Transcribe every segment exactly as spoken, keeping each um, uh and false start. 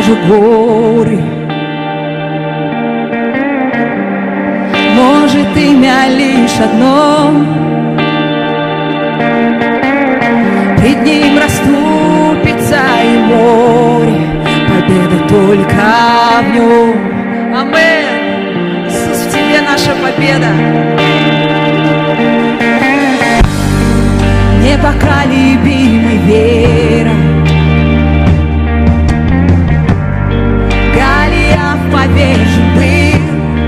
даже горы. Может, имя лишь одно, пред ним расступится и море, победа только в нем. Аминь. Иисус, в тебе наша победа. Непоколебимой верой Голиаф повержен был,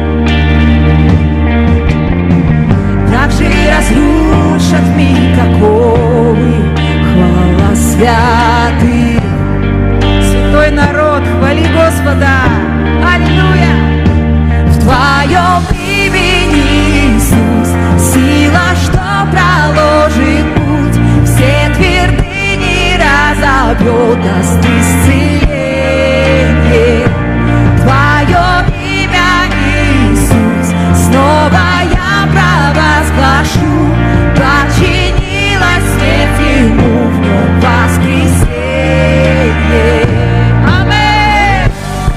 так же и разрушат в миг оковы. Хвала святых. Святой народ, хвали Господа. Аллилуйя. В Твоем имени, Иисус, сила, что проложит путь, все твердыни разобьет, даст исцеление. Твое имя, Иисус, снова я провозглашу, подчинилась смерть Ему, в Нем воскресенье. Аминь.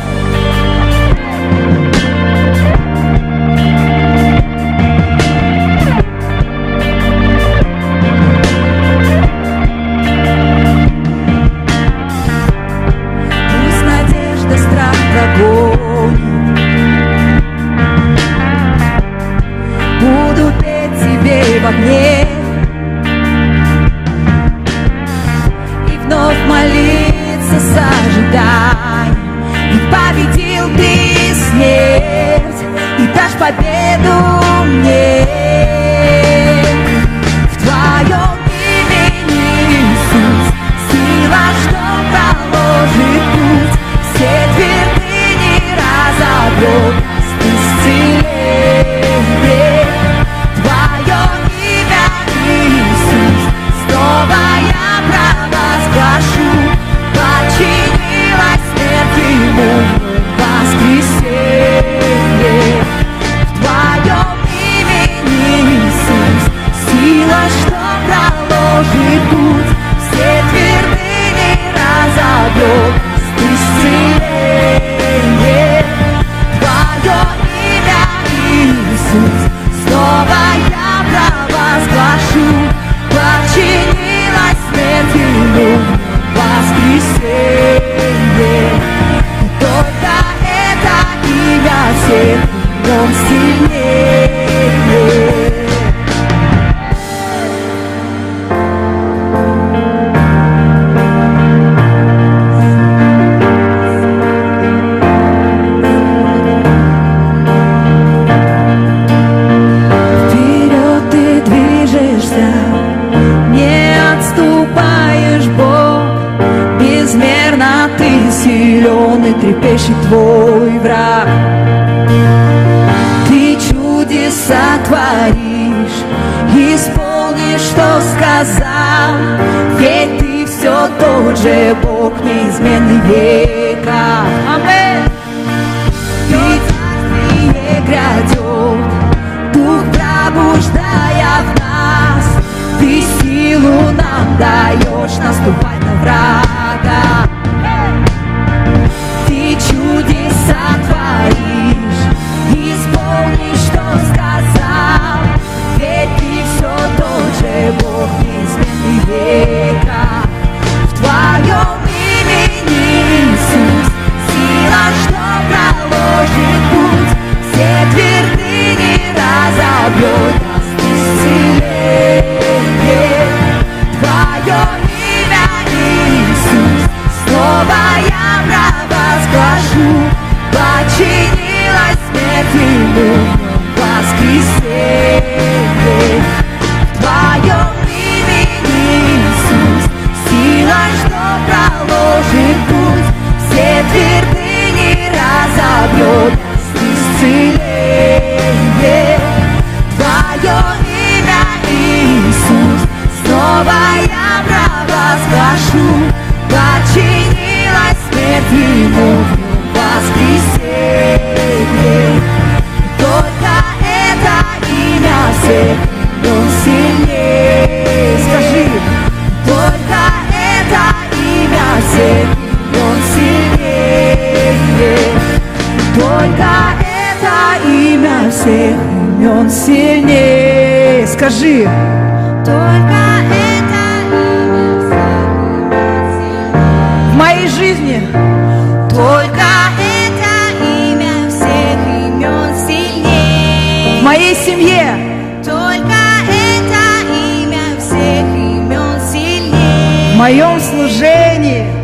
Пусть надежда страх прогонит, буду петь Тебе в огне и вновь молиться с ожиданием. Ведь победил Ты смерть и дашь победу мне. В Твоем имени, Иисус, сила, что проложит путь, все твердыни разобьет, даст исцеление. Твое имя, Иисус, снова я провозглашу, подчинилась смерть Ему, воскресенье. В Твоем имени, Иисус, сила, что проложит путь, все твердыни разобьет, даст исцеление. Твое имя, Иисус, снова я провозглашу, подчинилась смерть Ему, воскресенье. Только это имя всех имен сильнее. Вперед ты движешься, не отступаешь, Бог. Безмерно ты силен и трепещет твой враг. Ты чудеса творишь, исполнишь, что сказал, ведь ты все тот же Бог, неизменный века. Аминь. И царствие грядет, Дух пробуждая в нас, ты силу нам даешь наступать на врага. Ты чудеса творишь, исполнишь, что сказал, ведь ты все тот же Бог, неизменный века. В Твоем имени, Иисус, сила, что проложит путь, все твердыни разобьет, даст исцеление. Твое имя, Иисус, снова я провозглашу, подчинилась смерть Ему, воскресенье. В Твоем имени, Иисус, сила, что проложит путь, все твердыни разобьет, даст исцеление. Твое имя, Иисус, снова я провозглашу, подчинилась смерть Ему, воскресенье. Только это имя всех имен сильнее. Скажи, только это имя всех имен сильнее. всех имен сильнее. Скажи. Только это имя всех сильнее. В моей жизни Только это имя всех имен сильнее. в моей семье Только это имя всех имен сильнее. в моем служении